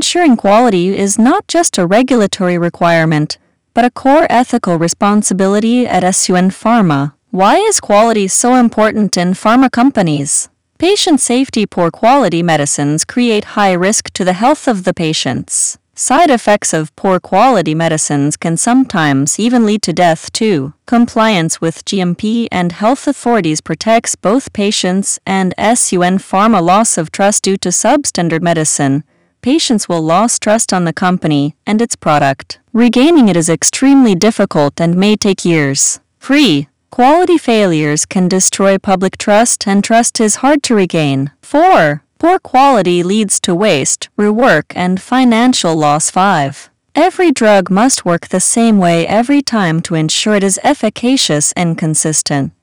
Ensuring quality is not just a regulatory requirement, but a core ethical responsibility at SUN Pharma. Why is quality so important in pharma companies? Patient safety. Poor quality medicines create high risk to the health of the patients. Side effects of poor quality medicines can sometimes even lead to death too. Compliance with GMP and health authorities protects both patients and SUN Pharma. Loss of trust due to substandard medicine. Patients will lose trust on the company and its product. Regaining it is extremely difficult and may take years. Quality failures can destroy public trust, and trust is hard to regain. 4. Poor quality leads to waste, rework, and financial loss. 5. Every drug must work the same way every time to ensure it is efficacious and consistent.